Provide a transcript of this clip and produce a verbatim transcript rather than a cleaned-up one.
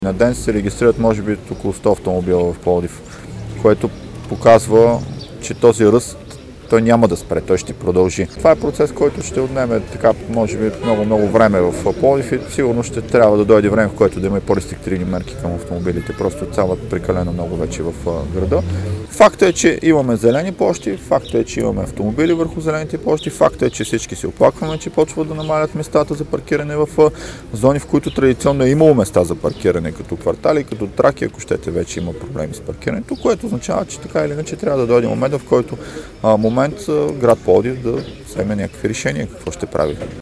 На ден се регистрират може би около сто автомобила в Пловдив, което показва, че този ръст той няма да спре, той ще продължи. Това е процес, който ще отнеме така, може би много-много време в Пловдив и сигурно ще трябва да дойде време, в което да има и по-рестриктивни мерки към автомобилите. Просто цялат прекалено много вече в града. Факта е, че имаме зелени площи, факта е, че имаме автомобили върху зелените площи, факта е, че всички се оплакваме, че почват да намалят местата за паркиране в зони, в които традиционно е имало места за паркиране, като квартали, като Тракия, ако щете, вече има проблеми с паркирането, което означава, че така или иначе трябва да дойде момент, в който а, момент а, град Пловдив да вземе някакви решения, какво ще прави.